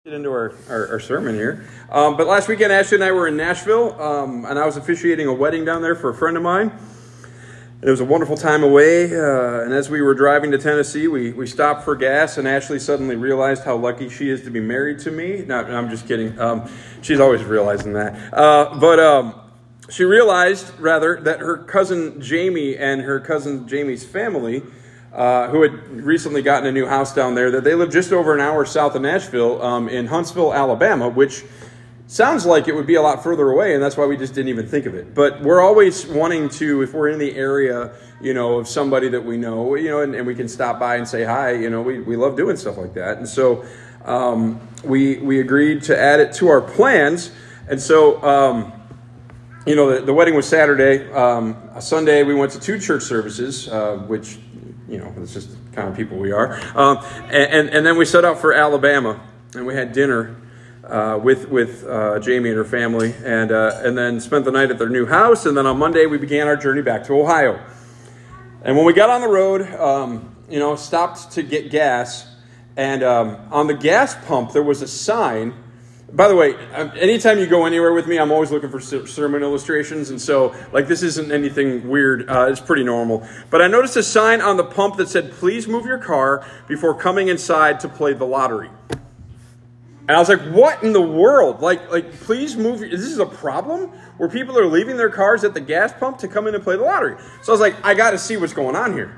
Get into our sermon here. But last weekend, Ashley and I were in Nashville, and I was officiating a wedding down there for a friend of mine. It was a wonderful time away, and as we were driving to Tennessee, we stopped for gas, and Ashley suddenly realized how lucky she is to be married to me. No, I'm just kidding. She's always realizing that. But she realized, rather, that her cousin Jamie and her cousin Jamie's family, who had recently gotten a new house down there, that they live just over an hour south of Nashville in Huntsville, Alabama, which sounds like it would be a lot further away, and that's why we just didn't even think of it. But we're always wanting to, if we're in the area, of somebody that we know, and we can stop by and say hi, we love doing stuff like that. And so we agreed to add it to our plans. And so, the wedding was Saturday. Sunday, we went to 2 church services, which... it's just the kind of people we are. And then we set out for Alabama, and we had dinner with Jamie and her family, and then spent the night at their new house. And then on Monday, we began our journey back to Ohio. And when we got on the road, stopped to get gas, and on the gas pump, there was a sign. By the way, anytime you go anywhere with me, I'm always looking for sermon illustrations. And so, this isn't anything weird. It's pretty normal. But I noticed a sign on the pump that said, "Please move your car before coming inside to play the lottery." And I was like, what in the world? Please move. This is a problem where people are leaving their cars at the gas pump to come in and play the lottery. So I was like, I got to see what's going on here.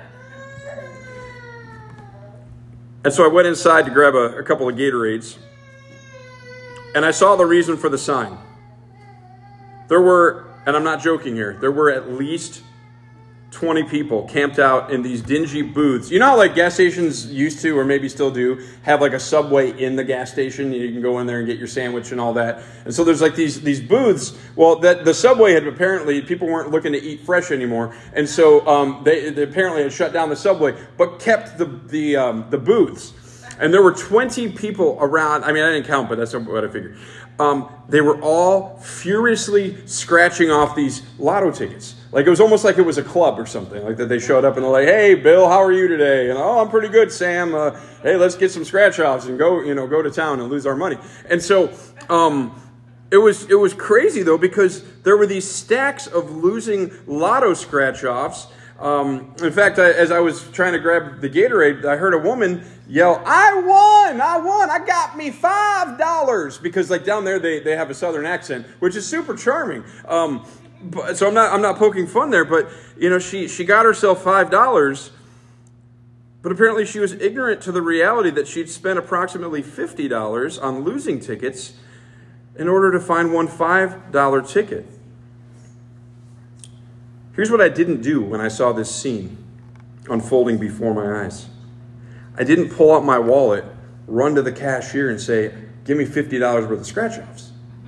And so I went inside to grab a couple of Gatorades. And I saw the reason for the sign. There were, and I'm not joking here, there were at least 20 people camped out in these dingy booths. You know how gas stations used to, or maybe still do, have a Subway in the gas station? You can go in there and get your sandwich and all that. And so there's these booths. Well, that the Subway had apparently, people weren't looking to eat fresh anymore. And so they apparently had shut down the Subway, but kept the booths. And there were 20 people around. I mean, I didn't count, but that's what I figured. They were all furiously scratching off these lotto tickets. It was almost like it was a club or something. That they showed up and they're like, "Hey, Bill, how are you today?" And, "Oh, I'm pretty good, Sam. Hey, let's get some scratch-offs and go to town and lose our money." And so it was crazy, though, because there were these stacks of losing lotto scratch-offs. In fact, as I was trying to grab the Gatorade, I heard a woman yell, I won, I got me $5. Because down there, they have a Southern accent, which is super charming. So I'm not poking fun there, but, she got herself $5, but apparently she was ignorant to the reality that she'd spent approximately $50 on losing tickets in order to find one $5 ticket. Here's what I didn't do when I saw this scene unfolding before my eyes. I didn't pull out my wallet, run to the cashier, and say, "Give me $50 worth of scratch-offs."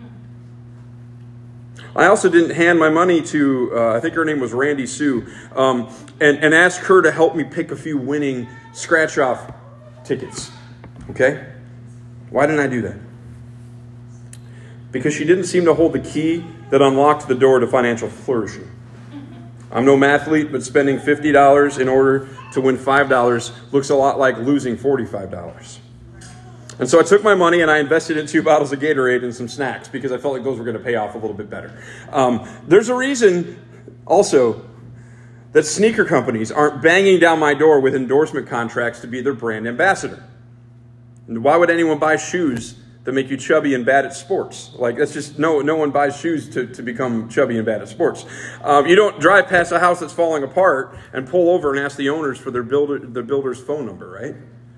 I also didn't hand my money to, I think her name was Randy Sue, and ask her to help me pick a few winning scratch-off tickets. Okay? Why didn't I do that? Because she didn't seem to hold the key that unlocked the door to financial flourishing. I'm no mathlete, but spending $50 in order to win $5 looks a lot like losing $45. And so I took my money and I invested in 2 bottles of Gatorade and some snacks because I felt like those were going to pay off a little bit better. There's a reason also that sneaker companies aren't banging down my door with endorsement contracts to be their brand ambassador. And why would anyone buy shoes that make you chubby and bad at sports? That's just, no one buys shoes to become chubby and bad at sports. You don't drive past a house that's falling apart and pull over and ask the owners for the builder's phone number, right?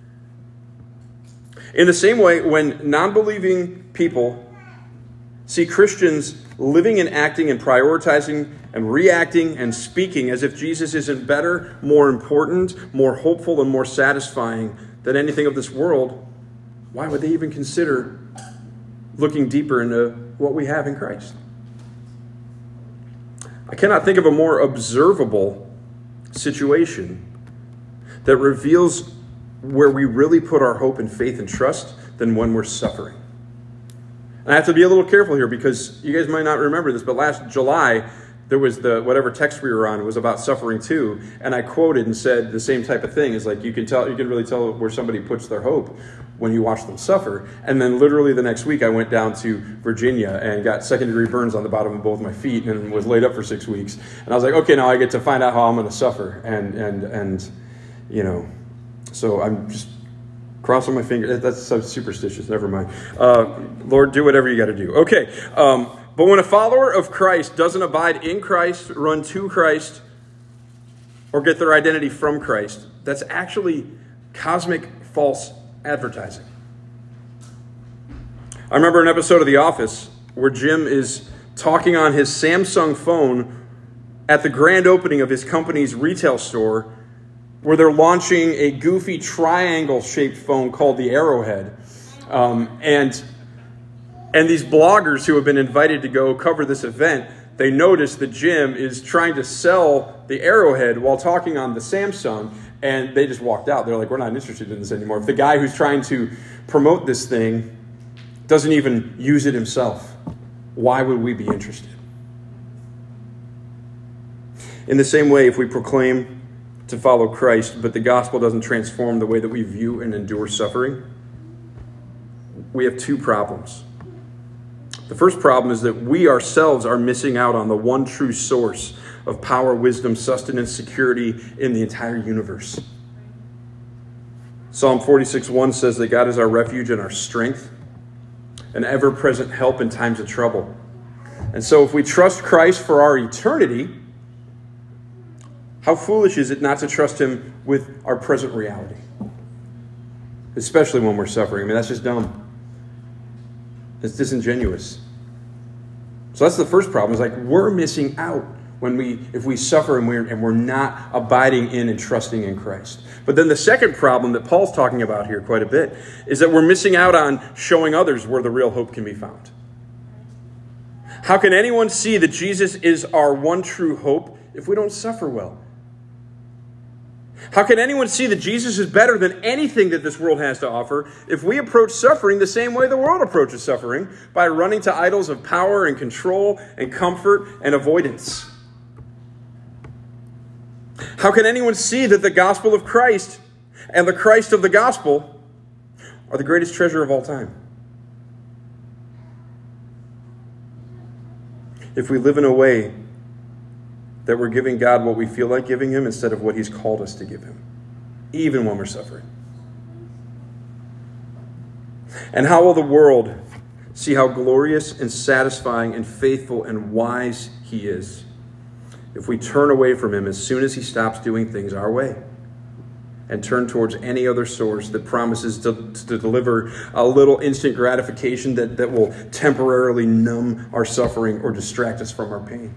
In the same way, when non-believing people see Christians living and acting and prioritizing and reacting and speaking as if Jesus isn't better, more important, more hopeful, and more satisfying than anything of this world, why would they even consider looking deeper into what we have in Christ? I cannot think of a more observable situation that reveals where we really put our hope and faith and trust than when we're suffering. And I have to be a little careful here because you guys might not remember this, but last July, there was whatever text we were on was about suffering too, and I quoted and said the same type of thing. Is you can really tell where somebody puts their hope. when you watch them suffer. And then literally the next week I went down to Virginia and got second-degree burns on the bottom of both my feet and was laid up for 6 weeks. And I was like, okay, now I get to find out how I'm going to suffer. And so I'm just crossing my fingers. That's so superstitious. Never mind. Lord, do whatever you got to do. Okay. But when a follower of Christ doesn't abide in Christ, run to Christ, or get their identity from Christ, that's actually cosmic false advertising. I remember an episode of The Office where Jim is talking on his Samsung phone at the grand opening of his company's retail store, where they're launching a goofy triangle-shaped phone called the Arrowhead. And these bloggers who have been invited to go cover this event, they notice that Jim is trying to sell the Arrowhead while talking on the Samsung, and they just walked out. They're like, we're not interested in this anymore. If the guy who's trying to promote this thing doesn't even use it himself, why would we be interested? In the same way, if we proclaim to follow Christ, but the gospel doesn't transform the way that we view and endure suffering, we have two problems. The first problem is that we ourselves are missing out on the one true source of power, wisdom, sustenance, security in the entire universe. Psalm 46:1 says that God is our refuge and our strength, an ever-present help in times of trouble. And so if we trust Christ for our eternity, how foolish is it not to trust him with our present reality? Especially when we're suffering. I mean, that's just dumb. It's disingenuous. So that's the first problem. Is like we're missing out if we suffer and we're not abiding in and trusting in Christ. But then the second problem that Paul's talking about here quite a bit is that we're missing out on showing others where the real hope can be found. How can anyone see that Jesus is our one true hope if we don't suffer well? How can anyone see that Jesus is better than anything that this world has to offer if we approach suffering the same way the world approaches suffering, by running to idols of power and control and comfort and avoidance? How can anyone see that the gospel of Christ and the Christ of the gospel are the greatest treasure of all time? If we live in a way that we're giving God what we feel like giving him instead of what he's called us to give him, even when we're suffering. And how will the world see how glorious and satisfying and faithful and wise he is if we turn away from him as soon as he stops doing things our way and turn towards any other source that promises to deliver a little instant gratification that will temporarily numb our suffering or distract us from our pain?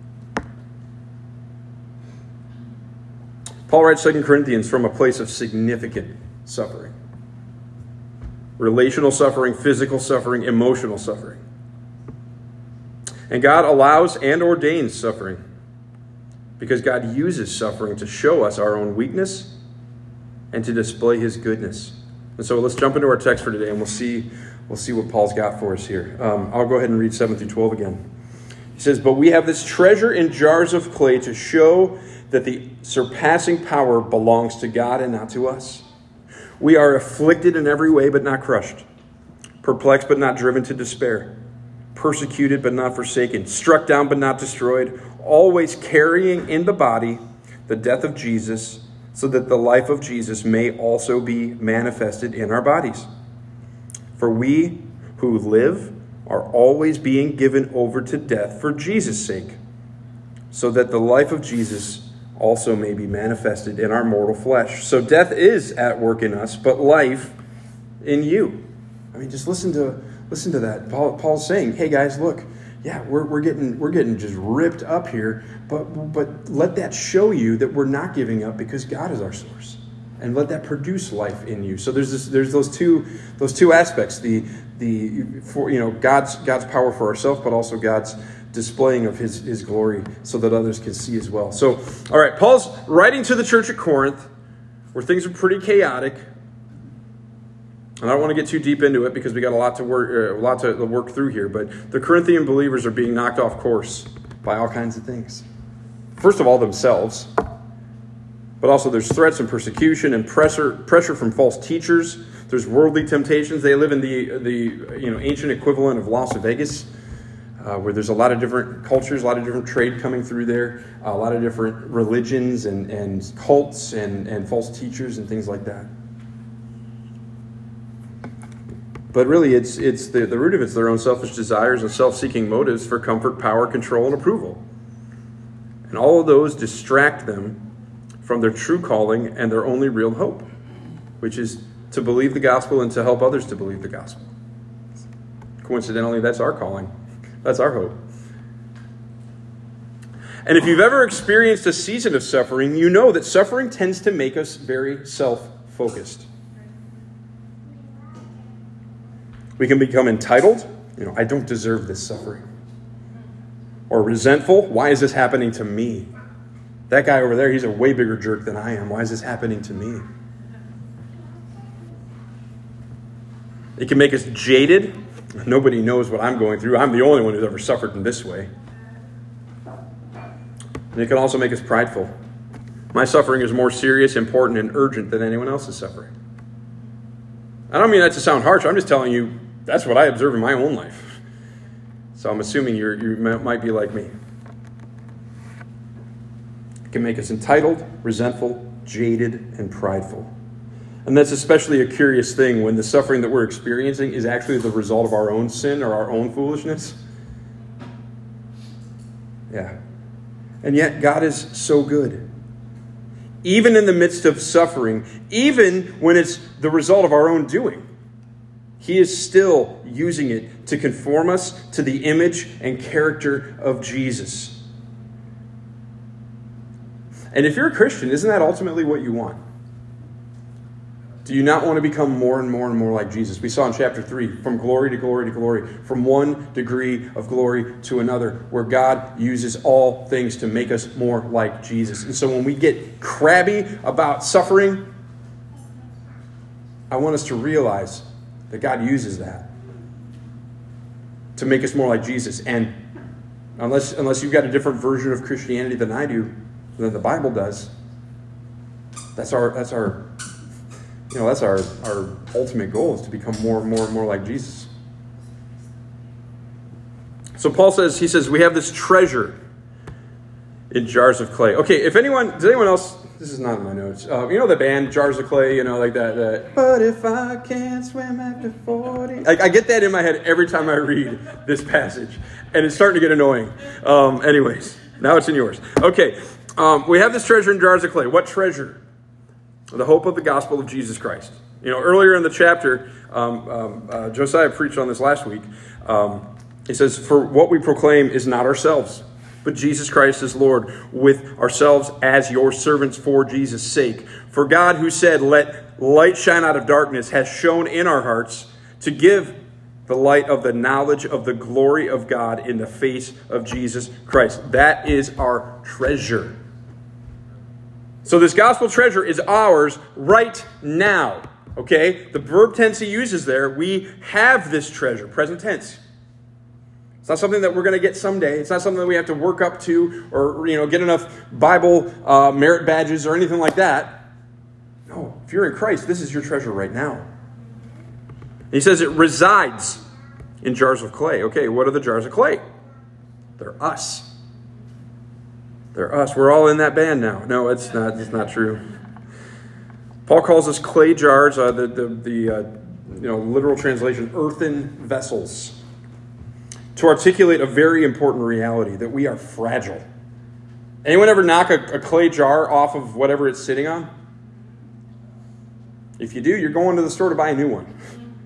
Paul writes 2 Corinthians from a place of significant suffering. Relational suffering, physical suffering, emotional suffering. And God allows and ordains suffering because God uses suffering to show us our own weakness and to display his goodness. And so let's jump into our text for today, and we'll see what Paul's got for us here. I'll go ahead and read 7 through 12 again. He says, "But we have this treasure in jars of clay to show that the surpassing power belongs to God and not to us. We are afflicted in every way, but not crushed. Perplexed, but not driven to despair. Persecuted, but not forsaken. Struck down, but not destroyed. Always carrying in the body the death of Jesus, so that the life of Jesus may also be manifested in our bodies. For we who live are always being given over to death for Jesus' sake, so that the life of Jesus also may be manifested in our mortal flesh. So death is at work in us, but life in you." I mean, just listen to that. Paul's saying, "Hey guys, look, yeah, we're getting just ripped up here, but let that show you that we're not giving up because God is our source, and let that produce life in you." So there's those two aspects: God's power for ourselves, but also God's displaying of his glory so that others can see as well. So, all right, Paul's writing to the church at Corinth where things are pretty chaotic. And I don't want to get too deep into it because we got a lot to work through here. But the Corinthian believers are being knocked off course by all kinds of things. First of all, themselves. But also there's threats and persecution and pressure from false teachers. There's worldly temptations. They live in the ancient equivalent of Las Vegas, where there's a lot of different cultures, a lot of different trade coming through there, a lot of different religions and cults and false teachers and things like that. But really, it's the root of it's their own selfish desires and self-seeking motives for comfort, power, control, and approval. And all of those distract them from their true calling and their only real hope, which is to believe the gospel and to help others to believe the gospel. Coincidentally, that's our calling. That's our hope. And if you've ever experienced a season of suffering, you know that suffering tends to make us very self-focused. We can become entitled. I don't deserve this suffering. Or resentful. Why is this happening to me? That guy over there, he's a way bigger jerk than I am. Why is this happening to me? It can make us jaded. Nobody knows what I'm going through. I'm the only one who's ever suffered in this way. And it can also make us prideful. My suffering is more serious, important, and urgent than anyone else's suffering. I don't mean that to sound harsh. I'm just telling you that's what I observe in my own life. So I'm assuming you might be like me. It can make us entitled, resentful, jaded, and prideful. And that's especially a curious thing when the suffering that we're experiencing is actually the result of our own sin or our own foolishness. Yeah. And yet God is so good. Even in the midst of suffering, even when it's the result of our own doing, He is still using it to conform us to the image and character of Jesus. And if you're a Christian, isn't that ultimately what you want? Do you not want to become more and more and more like Jesus? We saw in chapter 3, from glory to glory to glory, from one degree of glory to another, where God uses all things to make us more like Jesus. And so when we get crabby about suffering, I want us to realize that God uses that to make us more like Jesus. And unless you've got a different version of Christianity than I do, than the Bible does, that's our ultimate goal, is to become more and more and more like Jesus. So Paul says, we have this treasure in jars of clay. Okay, does anyone else, this is not in my notes, the band Jars of Clay, like that, but if I can't swim after 40. I get that in my head every time I read this passage, and it's starting to get annoying. Anyways, now it's in yours. Okay, we have this treasure in jars of clay. What treasure? The hope of the gospel of Jesus Christ. Earlier in the chapter, Josiah preached on this last week. He says, for what we proclaim is not ourselves, but Jesus Christ is Lord, with ourselves as your servants for Jesus' sake. For God, who said, let light shine out of darkness, has shone in our hearts to give the light of the knowledge of the glory of God in the face of Jesus Christ. That is our treasure. So this gospel treasure is ours right now, okay? The verb tense he uses there, we have this treasure, present tense. It's not something that we're going to get someday. It's not something that we have to work up to or, get enough Bible merit badges or anything like that. No, if you're in Christ, this is your treasure right now. He says it resides in jars of clay. Okay, what are the jars of clay? They're us. They're us. We're all in that band now. No, it's not true. Paul calls us clay jars. The literal translation, earthen vessels, to articulate a very important reality, that we are fragile. Anyone ever knock a clay jar off of whatever it's sitting on? If you do, you're going to the store to buy a new one.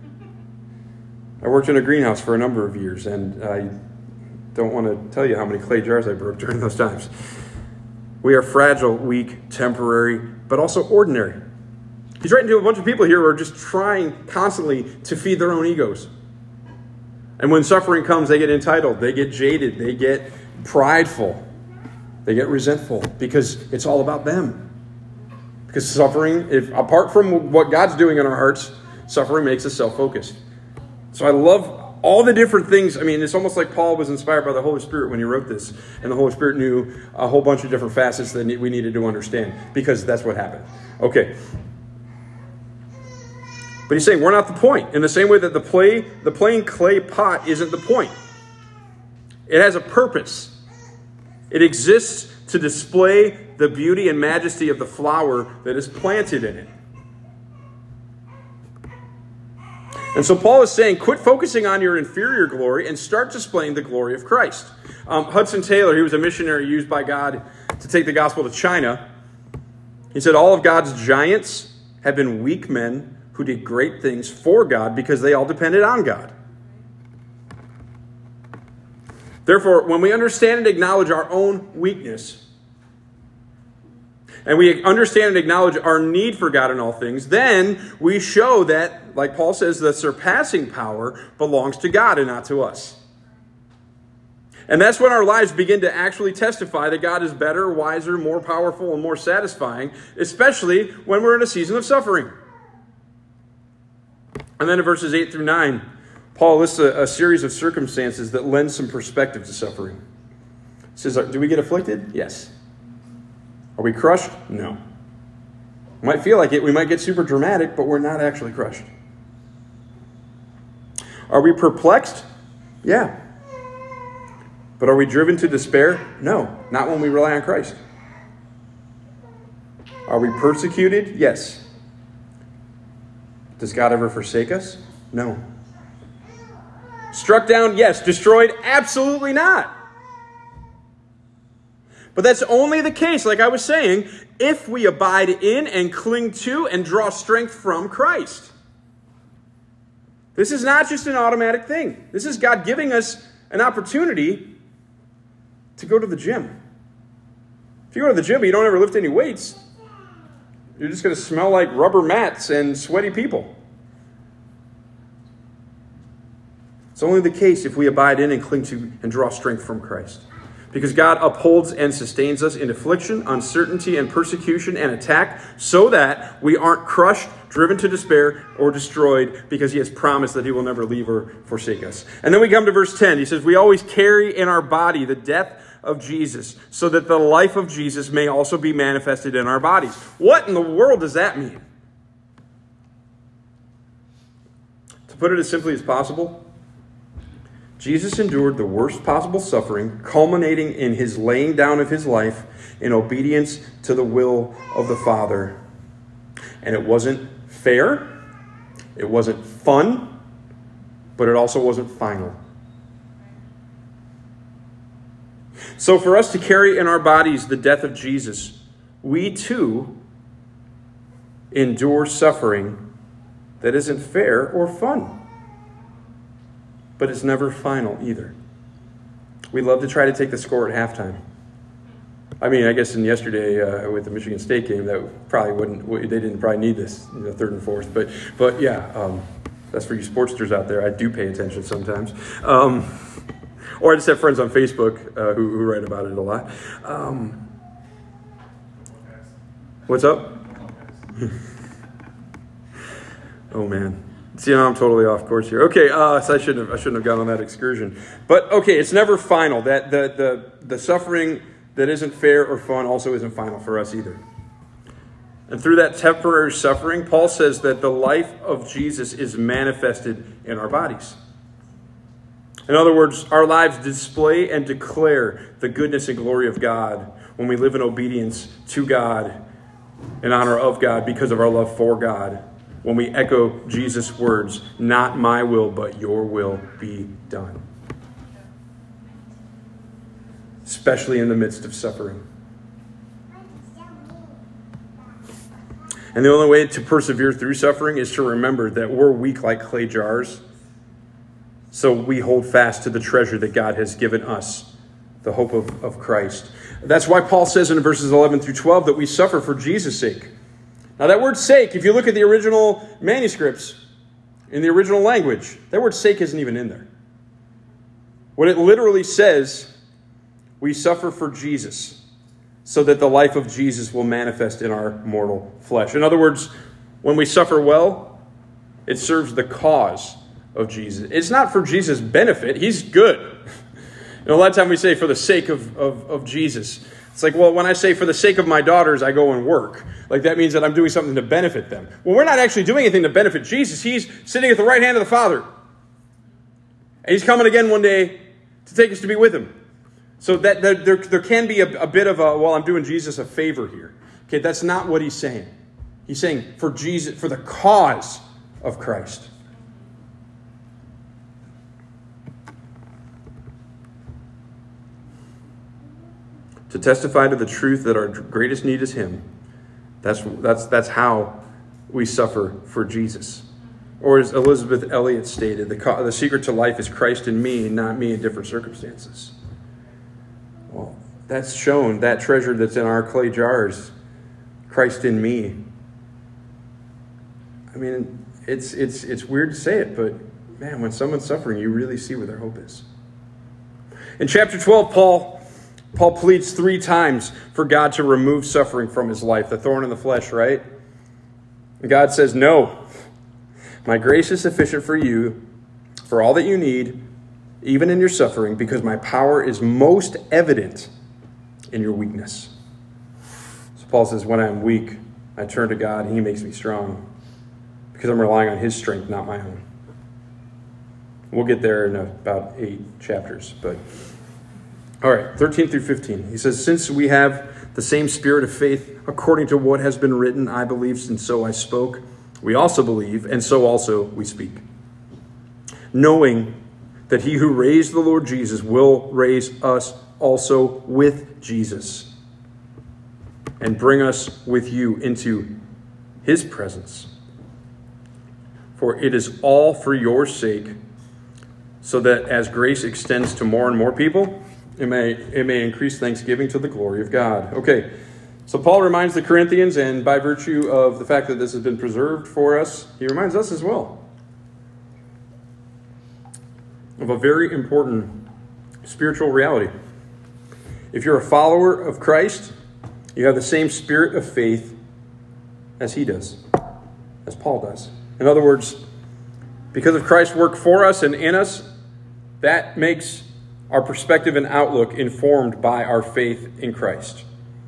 I worked in a greenhouse for a number of years, and I don't want to tell you how many clay jars I broke during those times. We are fragile, weak, temporary, but also ordinary. He's writing to a bunch of people here who are just trying constantly to feed their own egos. And when suffering comes, they get entitled, they get jaded, they get prideful, they get resentful, because it's all about them. Because suffering, apart from what God's doing in our hearts, suffering makes us self-focused. So I love all the different things. I mean, it's almost like Paul was inspired by the Holy Spirit when he wrote this. And the Holy Spirit knew a whole bunch of different facets that we needed to understand, because that's what happened. Okay. But he's saying we're not the point. In the same way that the plain clay pot isn't the point. It has a purpose. It exists to display the beauty and majesty of the flower that is planted in it. And so Paul is saying, quit focusing on your inferior glory and start displaying the glory of Christ. Hudson Taylor, he was a missionary used by God to take the gospel to China. He said, all of God's giants have been weak men who did great things for God because they all depended on God. Therefore, when we understand and acknowledge our own weakness, and we understand and acknowledge our need for God in all things, then we show that, like Paul says, the surpassing power belongs to God and not to us. And that's when our lives begin to actually testify that God is better, wiser, more powerful, and more satisfying, especially when we're in a season of suffering. And then in verses 8 through 9, Paul lists a series of circumstances that lend some perspective to suffering. He says, do we get afflicted? Yes. Are we crushed? No. We might feel like it. We might get super dramatic, but we're not actually crushed. Are we perplexed? Yeah. But are we driven to despair? No, not when we rely on Christ. Are we persecuted? Yes. Does God ever forsake us? No. Struck down? Yes. Destroyed? Absolutely not. But that's only the case, like I was saying, if we abide in and cling to and draw strength from Christ. This is not just an automatic thing. This is God giving us an opportunity to go to the gym. If you go to the gym but you don't ever lift any weights, you're just going to smell like rubber mats and sweaty people. It's only the case if we abide in and cling to and draw strength from Christ. Because God upholds and sustains us in affliction, uncertainty, and persecution and attack so that we aren't crushed, driven to despair, or destroyed because he has promised that he will never leave or forsake us. And then we come to verse 10. He says, we always carry in our body the death of Jesus so that the life of Jesus may also be manifested in our bodies. What in the world does that mean? To put it as simply as possible, Jesus endured the worst possible suffering, culminating in his laying down of his life in obedience to the will of the Father. And it wasn't fair, it wasn't fun, but it also wasn't final. So for us to carry in our bodies the death of Jesus, we too endure suffering that isn't fair or fun. But it's never final either. We love to try to take the score at halftime. I mean, I guess in yesterday with the Michigan State game, that probably wouldn't. They didn't probably need this, third and fourth. But yeah, that's for you sportsters out there. I do pay attention sometimes. Or I just have friends on Facebook who write about it a lot. What's up? Oh man. See, I'm totally off course here. Okay, so I shouldn't have gone on that excursion. But okay, it's never final. That the suffering that isn't fair or fun also isn't final for us either. And through that temporary suffering, Paul says that the life of Jesus is manifested in our bodies. In other words, our lives display and declare the goodness and glory of God when we live in obedience to God, in honor of God, because of our love for God. When we echo Jesus' words, not my will, but your will be done. Especially in the midst of suffering. And the only way to persevere through suffering is to remember that we're weak like clay jars. So we hold fast to the treasure that God has given us, the hope of Christ. That's why Paul says in verses 11 through 12 that we suffer for Jesus' sake. Now that word sake, if you look at the original manuscripts, in the original language, that word sake isn't even in there. What it literally says, we suffer for Jesus, so that the life of Jesus will manifest in our mortal flesh. In other words, when we suffer well, it serves the cause of Jesus. It's not for Jesus' benefit. He's good. A lot of time we say for the sake of Jesus. It's like, well, when I say for the sake of my daughters, I go and work. Like that means that I'm doing something to benefit them. Well, we're not actually doing anything to benefit Jesus. He's sitting at the right hand of the Father. And he's coming again one day to take us to be with him. So that there can be a bit of a, well, I'm doing Jesus a favor here. Okay, that's not what he's saying. He's saying for Jesus, for the cause of Christ. To testify to the truth that our greatest need is him. That's how we suffer for Jesus. Or as Elizabeth Elliot stated, the secret to life is Christ in me, not me in different circumstances. Well, that's shown, that treasure that's in our clay jars, Christ in me. I mean, it's weird to say it, but man, when someone's suffering, you really see where their hope is. In chapter 12, Paul pleads 3 times for God to remove suffering from his life, the thorn in the flesh, right? And God says, no, my grace is sufficient for you, for all that you need, even in your suffering, because my power is most evident in your weakness. So Paul says, when I'm weak, I turn to God and he makes me strong, because I'm relying on his strength, not my own. We'll get there in about 8 chapters, but... All right, 13 through 15. He says, since we have the same spirit of faith, according to what has been written, I believed and so I spoke. We also believe, and so also we speak. Knowing that he who raised the Lord Jesus will raise us also with Jesus and bring us with you into his presence. For it is all for your sake, so that as grace extends to more and more people, it may increase thanksgiving to the glory of God. Okay, so Paul reminds the Corinthians, and by virtue of the fact that this has been preserved for us, he reminds us as well of a very important spiritual reality. If you're a follower of Christ, you have the same spirit of faith as he does, as Paul does. In other words, because of Christ's work for us and in us, that makes our perspective and outlook informed by our faith in Christ.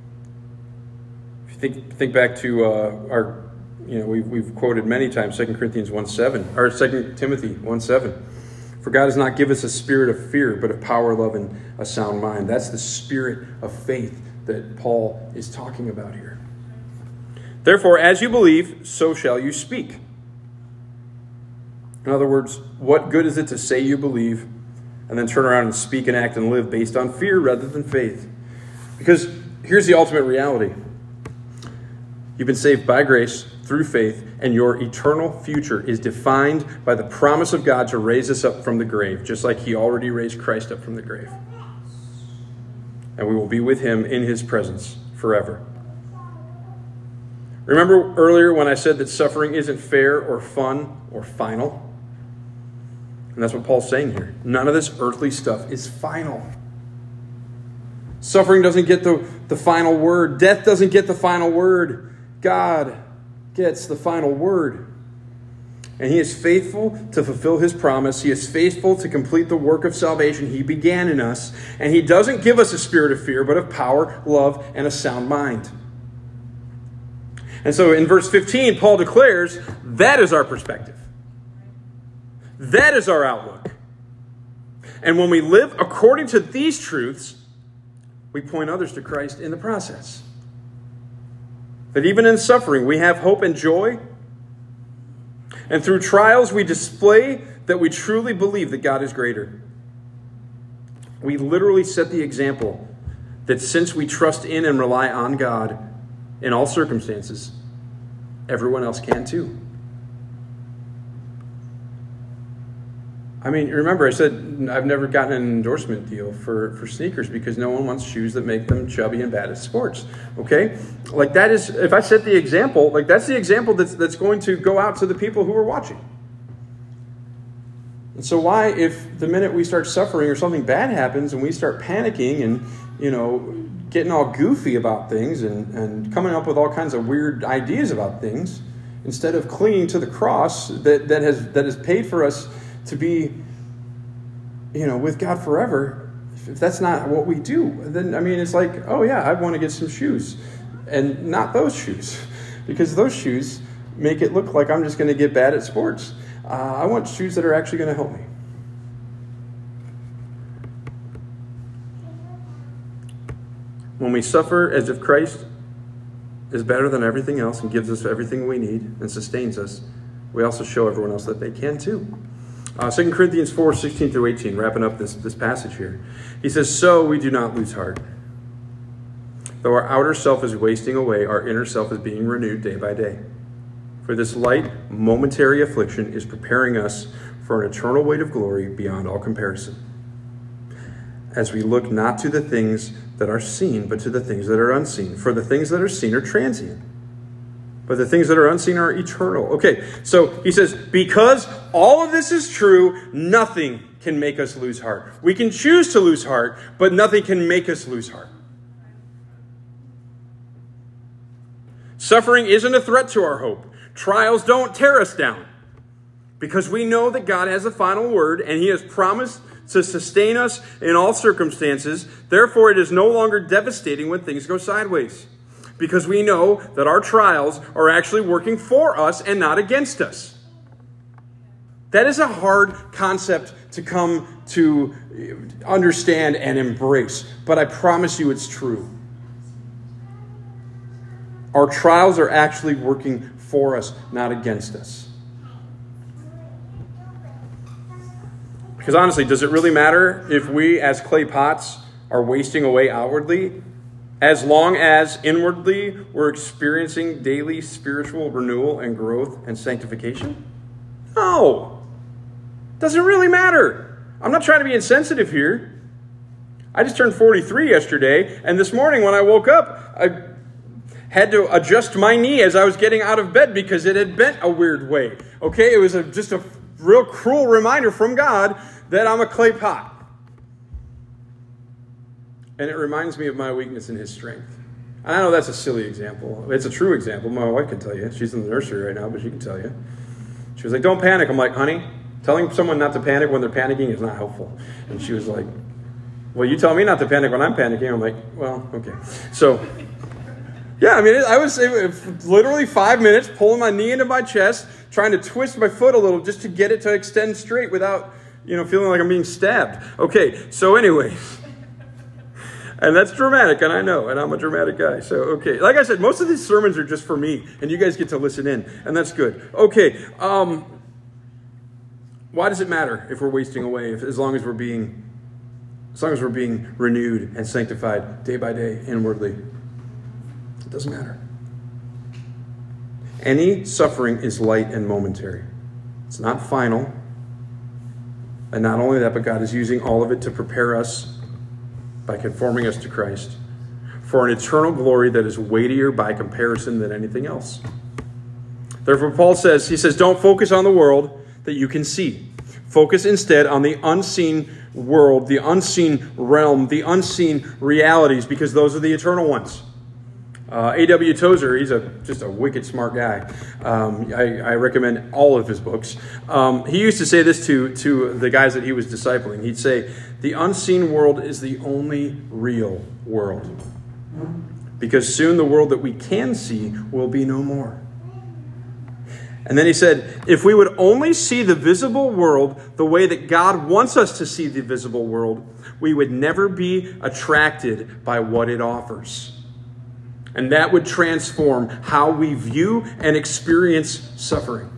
If you think back to we've quoted many times 2 Corinthians 1:7 or 2 Timothy 1:7. For God has not given us a spirit of fear, but of power, love, and a sound mind. That's the spirit of faith that Paul is talking about here. Therefore, as you believe, so shall you speak. In other words, what good is it to say you believe and then turn around and speak and act and live based on fear rather than faith? Because here's the ultimate reality. You've been saved by grace through faith, and your eternal future is defined by the promise of God to raise us up from the grave, just like he already raised Christ up from the grave. And we will be with him in his presence forever. Remember earlier when I said that suffering isn't fair or fun or final? And that's what Paul's saying here. None of this earthly stuff is final. Suffering doesn't get the final word. Death doesn't get the final word. God gets the final word. And he is faithful to fulfill his promise. He is faithful to complete the work of salvation he began in us. And he doesn't give us a spirit of fear, but of power, love, and a sound mind. And so in verse 15, Paul declares that is our perspective. That is our outlook. And when we live according to these truths, we point others to Christ in the process. That even in suffering, we have hope and joy. And through trials, we display that we truly believe that God is greater. We literally set the example that since we trust in and rely on God in all circumstances, everyone else can too. I mean, remember I said I've never gotten an endorsement deal for sneakers because no one wants shoes that make them chubby and bad at sports. Okay? Like that is, if I set the example, like that's the example that's going to go out to the people who are watching. And so why, if the minute we start suffering or something bad happens and we start panicking and, getting all goofy about things and coming up with all kinds of weird ideas about things, instead of clinging to the cross that has paid for us to be, with God forever, if that's not what we do, then, I mean, it's like, oh yeah, I want to get some shoes. And not those shoes. Because those shoes make it look like I'm just going to get bad at sports. I want shoes that are actually going to help me. When we suffer as if Christ is better than everything else and gives us everything we need and sustains us, we also show everyone else that they can too. 2 Corinthians 4, 16 through 18, wrapping up this passage here. He says, so we do not lose heart. Though our outer self is wasting away, our inner self is being renewed day by day. For this light, momentary affliction is preparing us for an eternal weight of glory beyond all comparison. As we look not to the things that are seen, but to the things that are unseen. For the things that are seen are transient, but the things that are unseen are eternal. Okay, so he says, because all of this is true, nothing can make us lose heart. We can choose to lose heart, but nothing can make us lose heart. Suffering isn't a threat to our hope. Trials don't tear us down, because we know that God has the final word and he has promised to sustain us in all circumstances. Therefore, it is no longer devastating when things go sideways, because we know that our trials are actually working for us and not against us. That is a hard concept to come to understand and embrace, but I promise you it's true. Our trials are actually working for us, not against us. Because honestly, does it really matter if we as clay pots are wasting away outwardly, as long as inwardly we're experiencing daily spiritual renewal and growth and sanctification? No. Doesn't really matter. I'm not trying to be insensitive here. I just turned 43 yesterday, and this morning when I woke up, I had to adjust my knee as I was getting out of bed because it had bent a weird way. Okay, it was just a real cruel reminder from God that I'm a clay pot. And it reminds me of my weakness in his strength. And I know that's a silly example. It's a true example. My wife can tell you. She's in the nursery right now, but she can tell you. She was like, don't panic. I'm like, honey, telling someone not to panic when they're panicking is not helpful. And she was like, well, you tell me not to panic when I'm panicking. I'm like, well, okay. So, yeah, I mean, I was literally 5 minutes pulling my knee into my chest, trying to twist my foot a little just to get it to extend straight without, feeling like I'm being stabbed. Okay, so anyway. And that's dramatic, and I know, and I'm a dramatic guy. So, okay. Like I said, most of these sermons are just for me, and you guys get to listen in, and that's good. Okay, why does it matter if we're wasting away, as long as we're being renewed and sanctified day by day inwardly? It doesn't matter. Any suffering is light and momentary. It's not final. And not only that, but God is using all of it to prepare us by conforming us to Christ for an eternal glory that is weightier by comparison than anything else. Therefore, Paul says, don't focus on the world that you can see. Focus instead on the unseen world, the unseen realm, the unseen realities, because those are the eternal ones. A.W. Tozer, he's just a wicked smart guy. I recommend all of his books. He used to say this to the guys that he was discipling. He'd say, the unseen world is the only real world, because soon the world that we can see will be no more. And then he said, if we would only see the visible world the way that God wants us to see the visible world, we would never be attracted by what it offers. And that would transform how we view and experience suffering.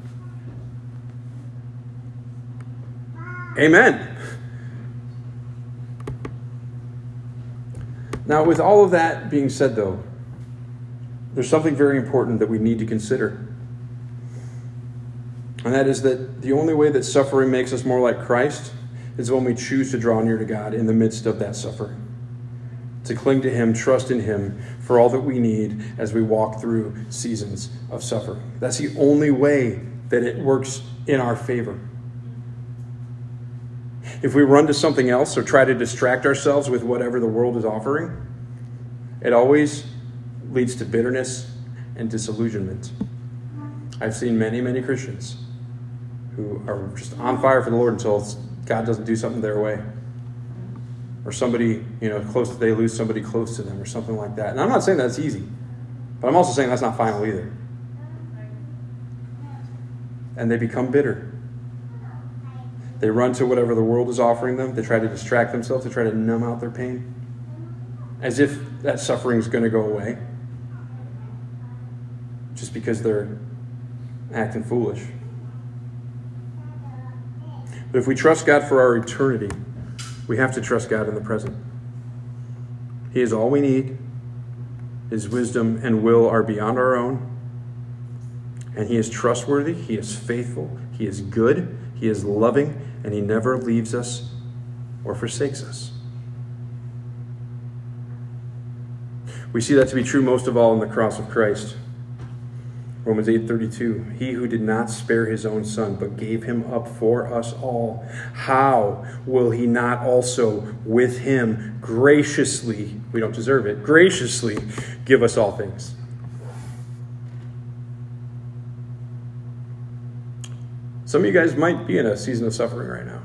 Amen. Now, with all of that being said, though, there's something very important that we need to consider. And that is that the only way that suffering makes us more like Christ is when we choose to draw near to God in the midst of that suffering. To cling to him, trust in him for all that we need as we walk through seasons of suffering. That's the only way that it works in our favor. If we run to something else or try to distract ourselves with whatever the world is offering, it always leads to bitterness and disillusionment. I've seen many, many Christians who are just on fire for the Lord until God doesn't do something their way. or somebody, close, they lose somebody close to them or something like that. And I'm not saying that's easy, but I'm also saying that's not final either. And they become bitter. They run to whatever the world is offering them. They try to distract themselves. They try to numb out their pain, as if that suffering is going to go away, just because they're acting foolish. But if we trust God for our eternity, we have to trust God in the present. He is all we need. His wisdom and will are beyond our own. And He is trustworthy. He is faithful. He is good. He is loving. And He never leaves us or forsakes us. We see that to be true most of all in the cross of Christ. Romans 8:32, He who did not spare His own Son, but gave Him up for us all, how will He not also with Him graciously, we don't deserve it, graciously give us all things? Some of you guys might be in a season of suffering right now.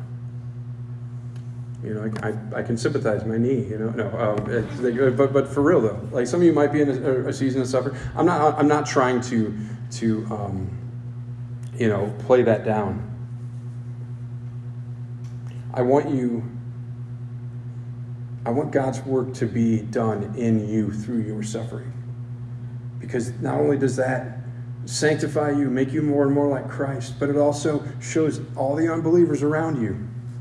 I can sympathize. My knee, but for real though, like some of you might be in a season of suffering. I'm not trying to play that down. I want God's work to be done in you through your suffering, because not only does that sanctify you, make you more and more like Christ, but it also shows all the unbelievers around you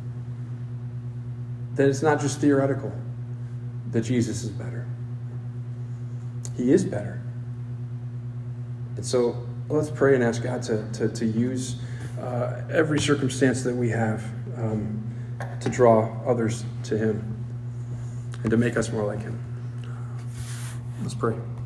that it's not just theoretical, that Jesus is better. He is better. And so let's pray and ask God to use every circumstance that we have to draw others to Him and to make us more like Him. Let's pray.